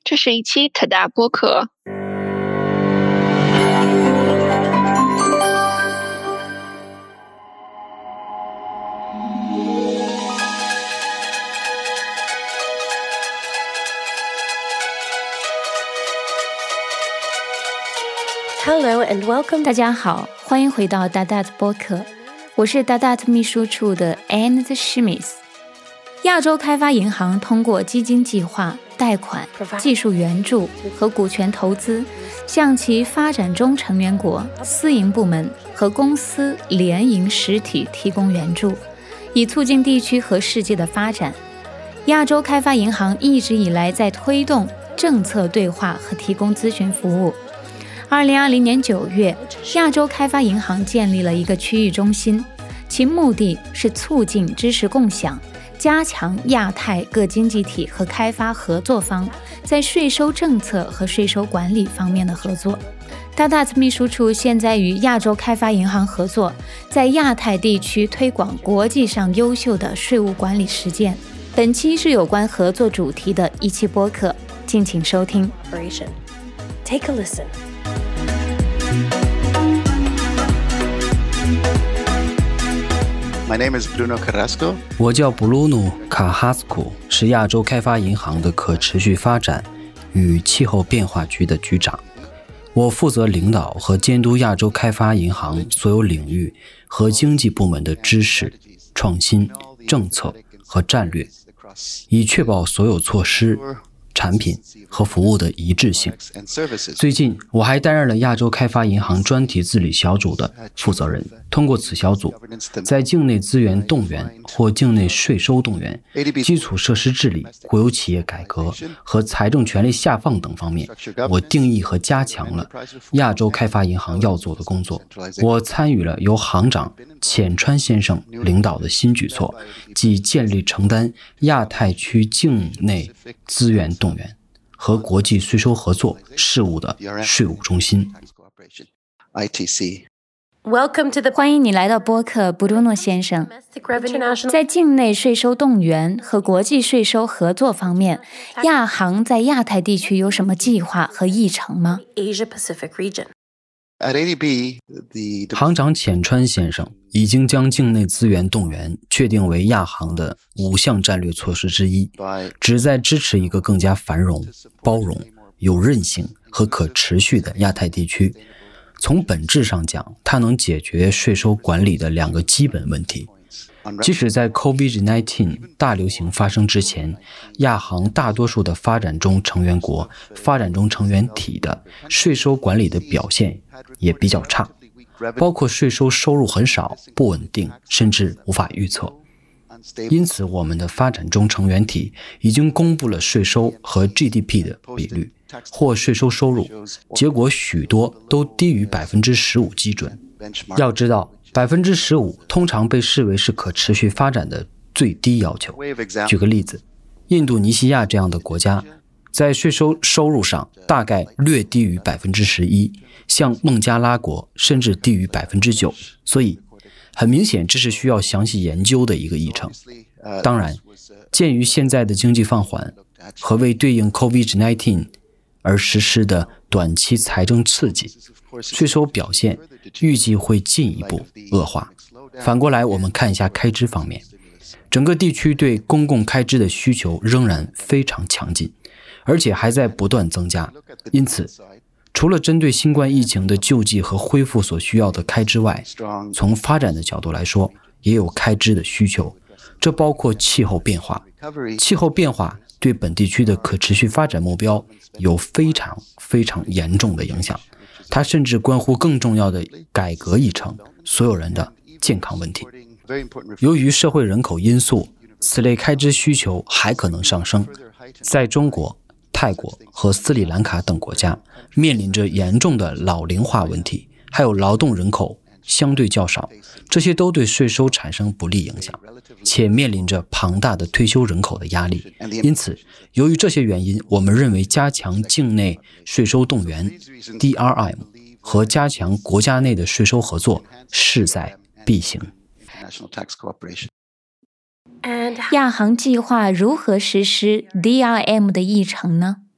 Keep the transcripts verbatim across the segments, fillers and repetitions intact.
这是一期特大播客。 Hello and welcome， 大家好，欢迎回到大大的播客，我是大大的秘书处的 Anne Schmitz。亚洲开发银行通过基金计划、贷款、技术援助和股权投资，向其发展中成员国、私营部门和公司联营实体提供援助，以促进地区和世界的发展。亚洲开发银行一直以来在推动政策对话和提供咨询服务。二零二零年九月，亚洲开发银行建立了一个区域中心，其目的是促进知识共享，加强亚太各经济体和开发合作方在税收政策和税收管理方面的合作。大大的秘书处现在与亚洲开发银行合作，在亚太地区推广国际上优秀的税务管理实践。本期是有关合作主题的一期播客，敬请收听。 Take a listen。My name is Bruno Carrasco。 我叫 Bruno Carrasco， 是亚洲开发银行的可持续发展与气候变化局的局长。我负责领导和监督亚洲开发银行所有领域和经济部门的知识、创新、政策和战略，以确保所有措施、产品和服务的一致性。最近我还担任了亚洲开发银行专题治理小组的负责人。通过此小组，在境内资源动员或境内税收动员、基础设施治理、国有企业改革和财政权力下放等方面，我定义和加强了亚洲开发银行要做的工作。我参与了由行长浅川先生领导的新举措，即建立承担亚太区境内资源动员和国际税收合作事务的税务中心。 Welcome to the 欢迎你来到播客，布鲁诺先生。在境内税收动员和国际税收合作方面，亚行在亚太地区有什么计划和议程吗？ Asia Pacific region。 At A D B, the 行长浅川先生已经将境内资源动员确定为亚行的五项战略措施之一，旨在支持一个更加繁荣、包容、有韧性和可持续的亚太地区。从本质上讲，它能解决税收管理的两个基本问题。即使在 COVID 十九 大流行发生之前，亚行大多数的发展中成员国、发展中成员体的税收管理的表现也比较差，包括税收收入很少、不稳定，甚至无法预测。因此，我们的发展中成员体已经公布了税收和 G D P 的比率或税收收入，结果许多都低于 百分之十五 基准。要知道 百分之十五 通常被视为是可持续发展的最低要求。举个例子，印度尼西亚这样的国家在税收收入上大概略低于 百分之十一， 像孟加拉国甚至低于 百分之九， 所以很明显这是需要详细研究的一个议程。当然，鉴于现在的经济放缓和为对应 COVID 十九 而实施的短期财政刺激，税收表现预计会进一步恶化。反过来，我们看一下开支方面，整个地区对公共开支的需求仍然非常强劲，而且还在不断增加。因此，除了针对新冠疫情的救济和恢复所需要的开支外，从发展的角度来说，也有开支的需求，这包括气候变化。气候变化对本地区的可持续发展目标有非常非常严重的影响，它甚至关乎更重要的改革议程，所有人的健康问题。由于社会人口因素，此类开支需求还可能上升。在中国、泰国和斯里兰卡等国家，面临着严重的老龄化问题，还有劳动人口相对较少，这些都对税收产生不利影响，且面临着庞大的退休人口的压力。因此，由于这些原因，我们认为加强境内税收动员 D R I M 和加强国家内的税收合作势在必行。 亚行计划如何实施 D R I M 的议程呢？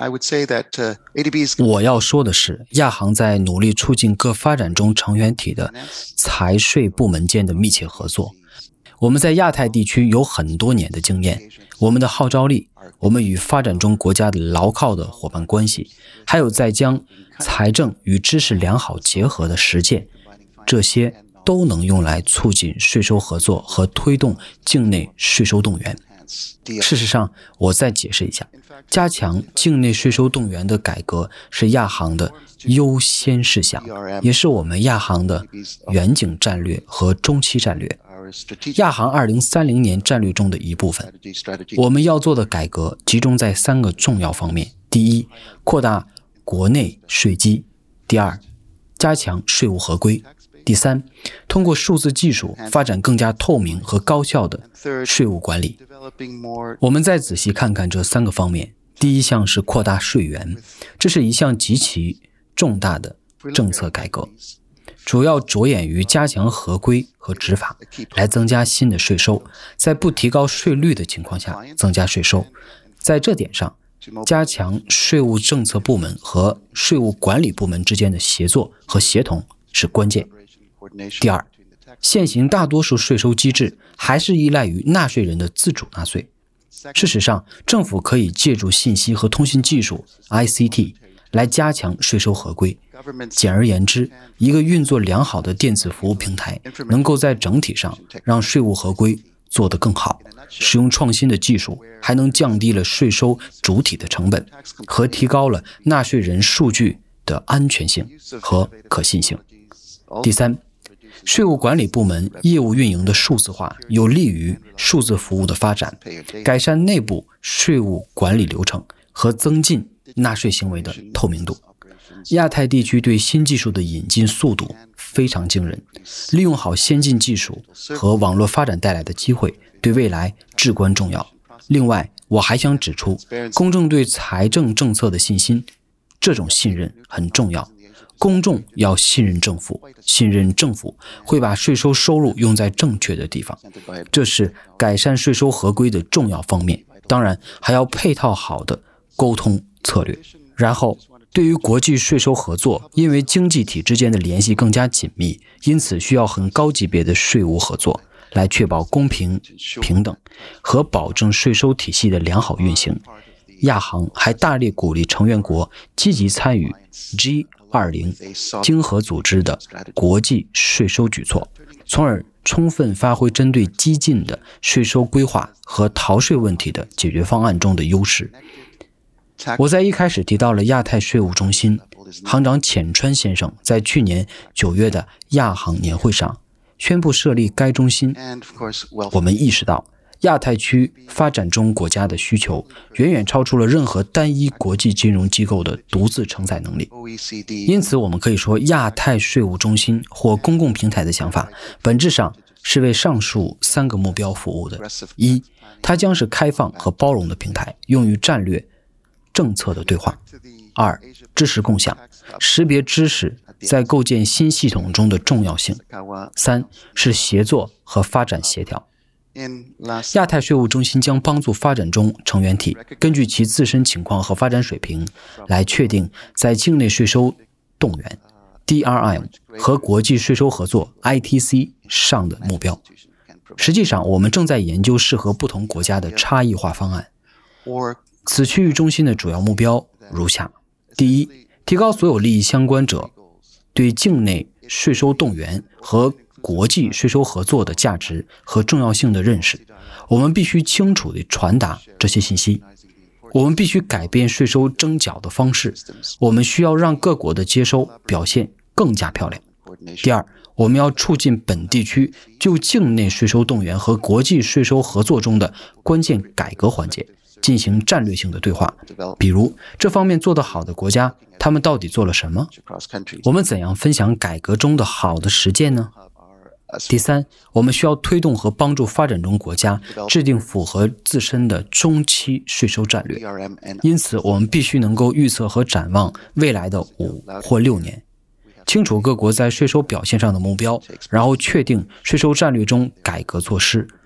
我要说的是，亚行在努力促进各发展中成员体的财税部门间的密切合作。我们在亚太地区有很多年的经验，我们的号召力，我们与发展中国家的牢靠的伙伴关系，还有在将财政与知识良好结合的实践，这些都能用来促进税收合作和推动境内税收动员。事实上，我再解释一下，加强境内税收动员的改革是亚行的优先事项，也是我们亚行的远景战略和中期战略，亚行二零三零年战略中的一部分。我们要做的改革集中在三个重要方面：第一，扩大国内税基；第二，加强税务合规；第三，通过数字技术发展更加透明和高效的税务管理。我们再仔细看看这三个方面。第一项是扩大税源，这是一项极其重大的政策改革，主要着眼于加强合规和执法，来增加新的税收，在不提高税率的情况下增加税收。在这点上，加强税务政策部门和税务管理部门之间的协作和协同是关键。第二，现行大多数税收机制还是依赖于纳税人的自主纳税。事实上，政府可以借助信息和通信技术 I C T 来加强税收合规。简而言之，一个运作良好的电子服务平台能够在整体上让税务合规做得更好。使用创新的技术还能降低了税收主体的成本，和提高了纳税人数据的安全性和可信性。第三，税务管理部门业务运营的数字化有利于数字服务的发展，改善内部税务管理流程和增进纳税行为的透明度。亚太地区对新技术的引进速度非常惊人，利用好先进技术和网络发展带来的机会，对未来至关重要。另外，我还想指出，公众对财政政策的信心，这种信任很重要。公众要信任政府，信任政府会把税收收入用在正确的地方，这是改善税收合规的重要方面。当然，还要配套好的沟通策略。然后，对于国际税收合作，因为经济体之间的联系更加紧密，因此需要很高级别的税务合作，来确保公平、平等和保证税收体系的良好运行。亚行还大力鼓励成员国积极参与 G 二十 经合组织的国际税收举措，从而充分发挥针对激进的税收规划和逃税问题的解决方案中的优势。我在一开始提到了亚太税务中心，行长浅川先生在去年九月的亚行年会上宣布设立该中心。我们意识到亚太区发展中国家的需求远远超出了任何单一国际金融机构的独自承载能力，因此我们可以说亚太税务中心或公共平台的想法本质上是为上述三个目标服务的。一，它将是开放和包容的平台，用于战略政策的对话。二，知识共享，识别知识在构建新系统中的重要性。三，是协作和发展协调。亚太税务中心将帮助发展中成员体根据其自身情况和发展水平，来确定在境内税收动员 D R M 和国际税收合作 I T C 上的目标。实际上，我们正在研究适合不同国家的差异化方案。此区域中心的主要目标如下：第一，提高所有利益相关者对境内税收动员和国际税收合作的价值和重要性的认识。我们必须清楚地传达这些信息。我们必须改变税收征缴的方式。我们需要让各国的接收表现更加漂亮。第二，我们要促进本地区就境内税收动员和国际税收合作中的关键改革环节进行战略性的对话，比如这方面做得好的国家，他们到底做了什么？我们怎样分享改革中的好的实践呢？第三，我们需要推动和帮助发展中国家制定符合自身的中期税收战略，因此我们必须能够预测和展望未来的五或六年，清楚各国在税收表现上的目标，然后确定税收战略中改革措施。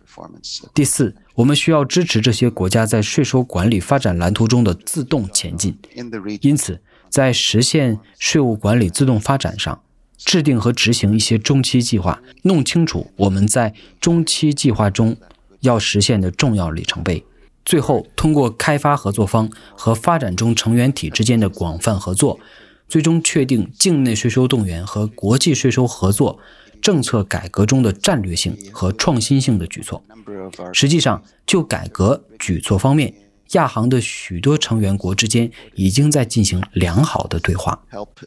第四，我们需要支持这些国家在税收管理发展蓝图中的自动前进。因此，在实现税务管理自动发展上，制定和执行一些中期计划，弄清楚我们在中期计划中要实现的重要里程碑。最后，通过开发合作方和发展中成员体之间的广泛合作，最终确定境内税收动员和国际税收合作政策改革中的战略性和创新性的举措。实际上，就改革举措方面，亚行的许多成员国之间已经在进行良好的对话。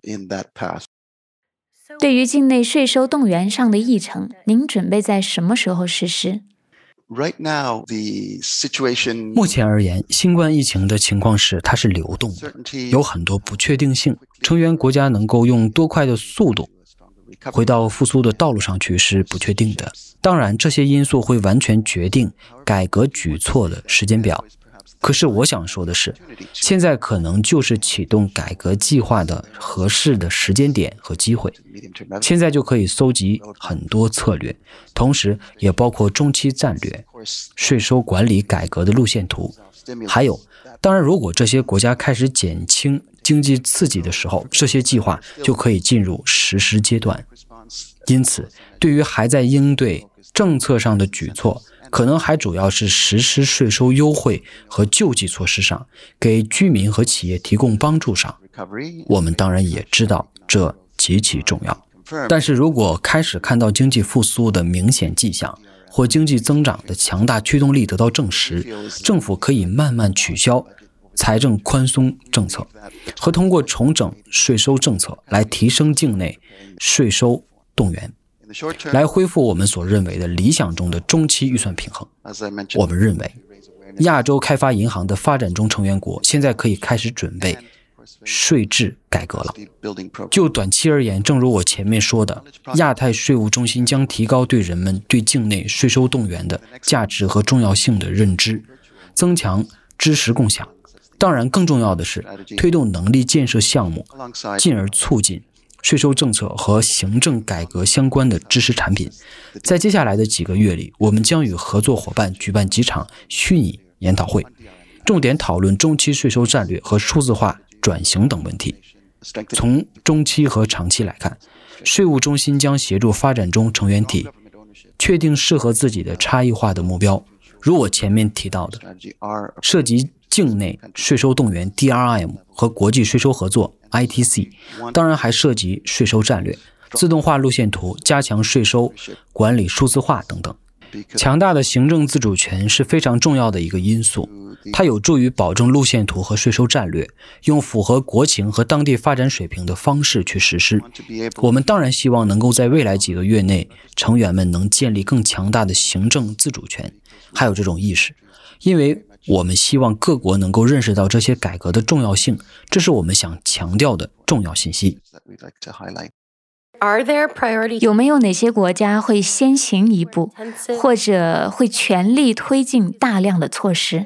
对于境内税收动员上的议程，您准备在什么时候实施？ 目前而言，新冠疫情的情况是它是流动的，有很多不确定性，成员国家能够用多快的速度回到复苏的道路上去是不确定的。当然，这些因素会完全决定改革举措的时间表。可是我想说的是，现在可能就是启动改革计划的合适的时间点和机会。现在就可以搜集很多策略，同时也包括中期战略、税收管理改革的路线图。还有，当然如果这些国家开始减轻经济刺激的时候，这些计划就可以进入实施阶段。因此，对于还在应对政策上的举措，可能还主要是实施税收优惠和救济措施上，给居民和企业提供帮助上，我们当然也知道这极其重要。但是如果开始看到经济复苏的明显迹象，或经济增长的强大驱动力得到证实，政府可以慢慢取消财政宽松政策，和通过重整税收政策来提升境内税收动员，来恢复我们所认为的理想中的中期预算平衡。我们认为，亚洲开发银行的发展中成员国现在可以开始准备税制改革了。就短期而言，正如我前面说的，亚太税务中心将提高对人们对境内税收动员的价值和重要性的认知，增强知识共享。当然，更重要的是推动能力建设项目，进而促进税收政策和行政改革相关的知识产品。在接下来的几个月里，我们将与合作伙伴举办几场虚拟研讨会，重点讨论中期税收战略和数字化转型等问题。从中期和长期来看，税务中心将协助发展中成员体确定适合自己的差异化的目标，如我前面提到的，涉及境内税收动员 D R I M 和国际税收合作 I T C， 当然还涉及税收战略、自动化路线图、加强税收管理数字化等等。强大的行政自主权是非常重要的一个因素，它有助于保证路线图和税收战略用符合国情和当地发展水平的方式去实施。我们当然希望能够在未来几个月内，成员们能建立更强大的行政自主权，还有这种意识，因为我们希望各国能够认识到这些改革的重要性，这是我们想强调的重要信息。 有没有哪些国家会先行一步，或者会全力推进大量的措施？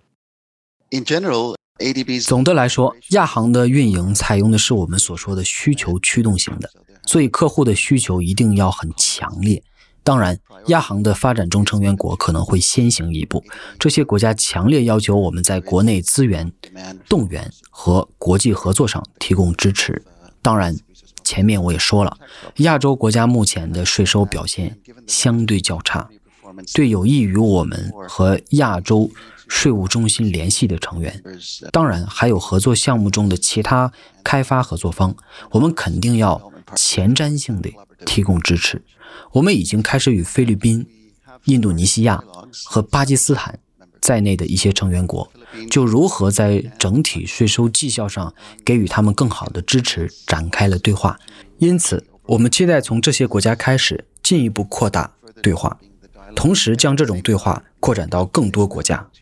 总的来说，亚行的运营采用的是我们所说的需求驱动型的，所以客户的需求一定要很强烈。当然，亚行的发展中成员国可能会先行一步，这些国家强烈要求我们在国内资源动员和国际合作上提供支持。当然，前面我也说了，亚洲国家目前的税收表现相对较差，对有意与我们和亚洲税务中心联系的成员，当然还有合作项目中的其他开发合作方，我们肯定要前瞻性的提供支持。我们已经开始与菲律宾、印度尼西亚和巴基斯坦在内的一些成员国，就如何在整体税收绩效上给予他们更好的支持展开了对话。因此，我们期待从这些国家开始进一步扩大对话，同时将这种对话扩展到更多国家。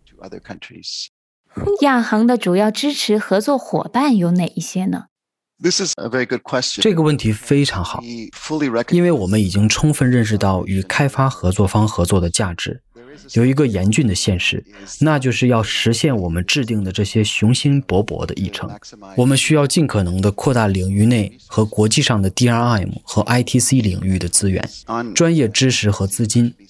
亚行的主要支持合作伙伴有哪一些呢？ 这个问题非常好，因为我们已经充分认识到与开发合作方合作的价值。有一个严峻的现实，那就是要实现我们制定的这些雄心勃勃的议程，我们需要尽可能的扩大领域内和国际上的 D R I M 和 I T C 领域的资源、专业知识和资金。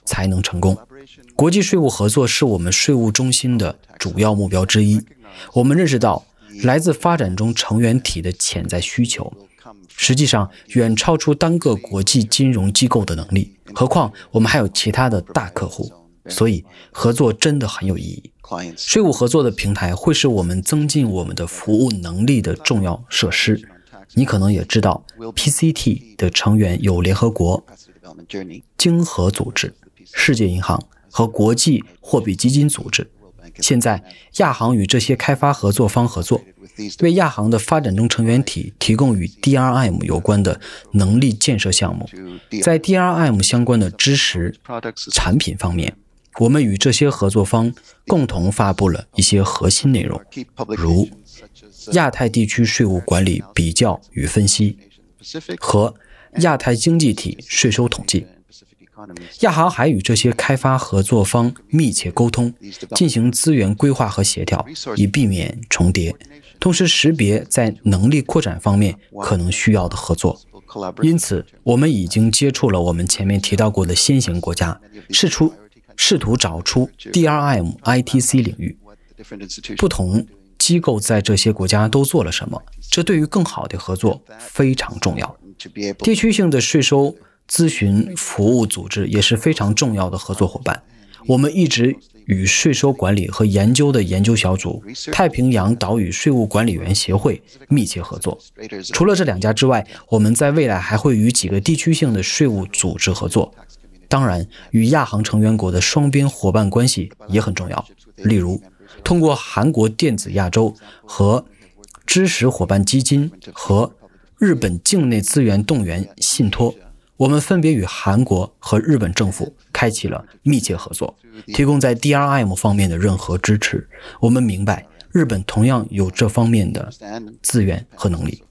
才能成功。国际税务合作是我们税务中心的主要目标之一。我们认识到来自发展中成员体的潜在需求，实际上远超出单个国际金融机构的能力，何况我们还有其他的大客户，所以合作真的很有意义。税务合作的平台会是我们增进我们的服务能力的重要设施。你可能也知道 P C T 的成员有联合国、经合组织、世界银行和国际货币基金组织。现在亚行与这些开发合作方合作，为亚行的发展中成员体提供与 D R M 有关的能力建设项目。在 D R M 相关的知识产品方面，我们与这些合作方共同发布了一些核心内容，如亚太地区税务管理比较与分析和亚太经济体税收统计。亚行还与这些开发合作方密切沟通，进行资源规划和协调，以避免重叠，同时识别在能力扩展方面可能需要的合作。因此，我们已经接触了我们前面提到过的先行国家，试出试图找出 D R M I T C 领域不同机构在这些国家都做了什么，这对于更好的合作非常重要。地区性的税收咨询服务组织也是非常重要的合作伙伴。我们一直与税收管理和研究的研究小组、太平洋岛屿税务管理员协会密切合作。除了这两家之外，我们在未来还会与几个地区性的税务组织合作。当然，与亚行成员国的双边伙伴关系也很重要。例如，通过韩国电子亚洲和知识伙伴基金和日本境内资源动员信托，我们分别与韩国和日本政府开启了密切合作，提供在 D R M 方面的任何支持。我们明白，日本同样有这方面的资源和能力。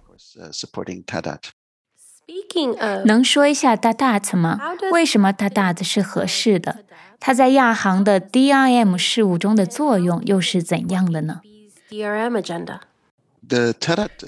能说一下 D A D A T 吗？为什么 D A D A T 是合适的？它在亚行的 D R M 事务中的作用又是怎样的呢？ D R M agenda. T A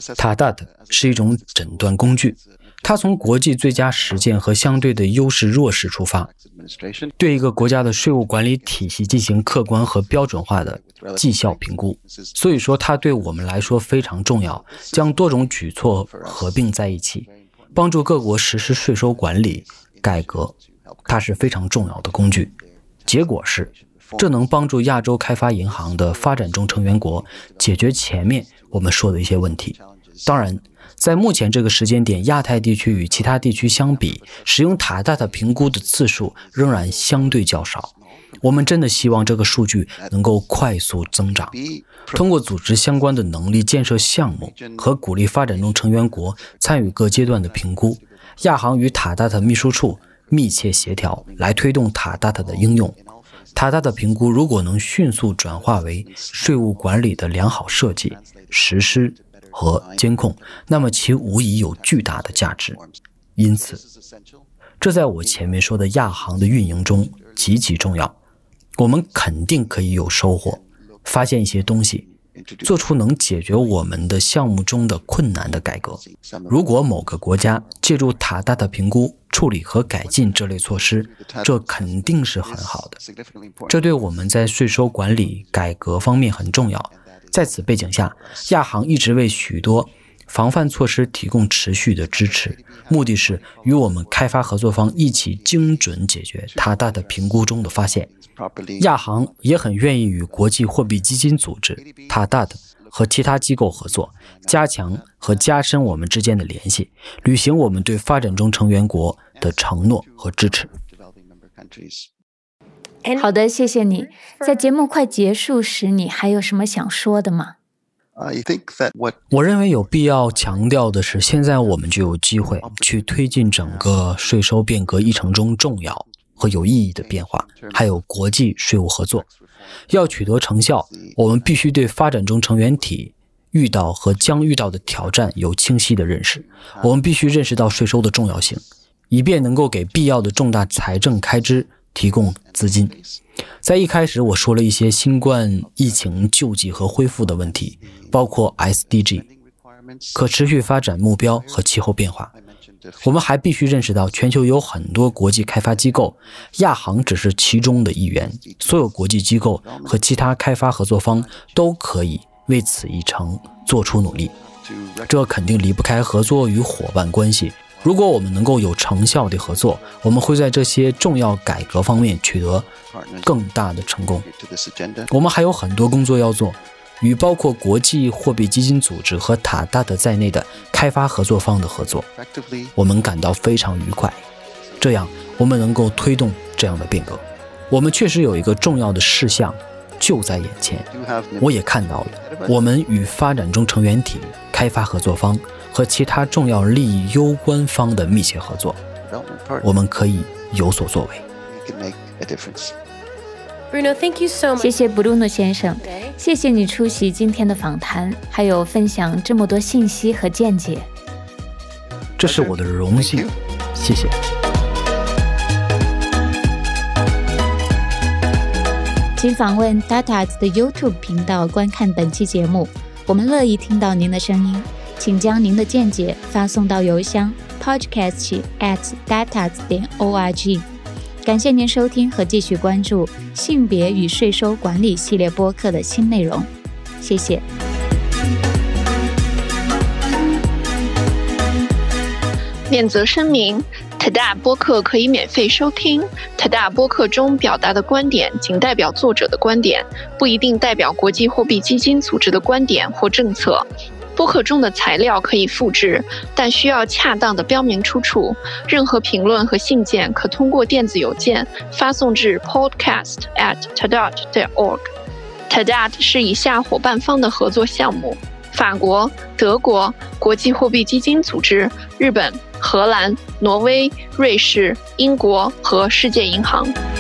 D A T 是一种诊断工具，它从国际最佳实践和相对的优势弱势出发，对一个国家的税务管理体系进行客观和标准化的绩效评估。所以说它对我们来说非常重要，将多种举措合并在一起，帮助各国实施税收管理改革，它是非常重要的工具。结果是，这能帮助亚洲开发银行的发展中成员国解决前面我们说的一些问题。当然，在目前这个时间点，亚太地区与其他地区相比，使用 T A D A T 评估的次数仍然相对较少。我们真的希望这个数据能够快速增长。通过组织相关的能力建设项目和鼓励发展中成员国参与各阶段的评估，亚行与 T A D A T 秘书处密切协调，来推动 T A D A T 的应用。T A D A T 评估如果能迅速转化为税务管理的良好设计、实施和监控，那么其无疑有巨大的价值。因此，这在我前面说的亚行的运营中极其重要。我们肯定可以有收获，发现一些东西，做出能解决我们的项目中的困难的改革。如果某个国家借助 T A D A T 评估、处理和改进这类措施，这肯定是很好的。这对我们在税收管理改革方面很重要。在此背景下，亚行一直为许多防范措施提供持续的支持，目的是与我们开发合作方一起精准解决 T A D A T 评估中的发现。亚行也很愿意与国际货币基金组织 T A D A T 和其他机构合作，加强和加深我们之间的联系，履行我们对发展中成员国的承诺和支持。 好的，谢谢你。在节目快结束时，你还有什么想说的吗？ 我认为有必要强调的是，现在我们就有机会去推进整个税收变革议程中重要和有意义的变化，还有国际税务合作。要取得成效，我们必须对发展中成员体遇到和将遇到的挑战有清晰的认识。我们必须认识到税收的重要性，以便能够给必要的重大财政开支提供资金。在一开始我说了一些新冠疫情救济和恢复的问题，包括 S D G、 可持续发展目标和气候变化。 我们还必须认识到，全球有很多国际开发机构，亚行只是其中的一员。所有国际机构和其他开发合作方都可以为此一程做出努力。这肯定离不开合作与伙伴关系。如果我们能够有成效的合作，我们会在这些重要改革方面取得更大的成功。我们还有很多工作要做，与包括国际货币基金组织和塔达德在内的开发合作方的合作，我们感到非常愉快。这样，我们能够推动这样的变革。我们确实有一个重要的事项就在眼前，我也看到了，我们与发展中成员体、开发合作方和其他重要利益攸关方的密切合作，我们可以有所作为。 Bruno, thank you so much. 谢谢 Bruno 先生，谢谢你出席今天的访谈，还有分享这么多信息和见解。 这是我的荣幸，谢谢。 请访问 Dadat 的 YouTube 频道观看本期节目，我们乐意听到您的声音，请将您的见解发送到邮箱 podcast at datat 点 org。感谢您收听和继续关注性别与税收管理系列播客的新内容，谢谢。 免责声明 Tadat 播客可以免费收听， Tadat 播客中表达的观点仅代表作者的观点，不一定代表国际货币基金组织的观点或政策。播客中的材料可以复制，但需要恰当的标明出处。任何评论和信件可通过电子邮件发送至 podcast at tadat 点 org。 Tadat 是以下伙伴方的合作项目：法国、德国、国际货币基金组织、日本、荷兰、挪威、瑞士、英国和世界银行。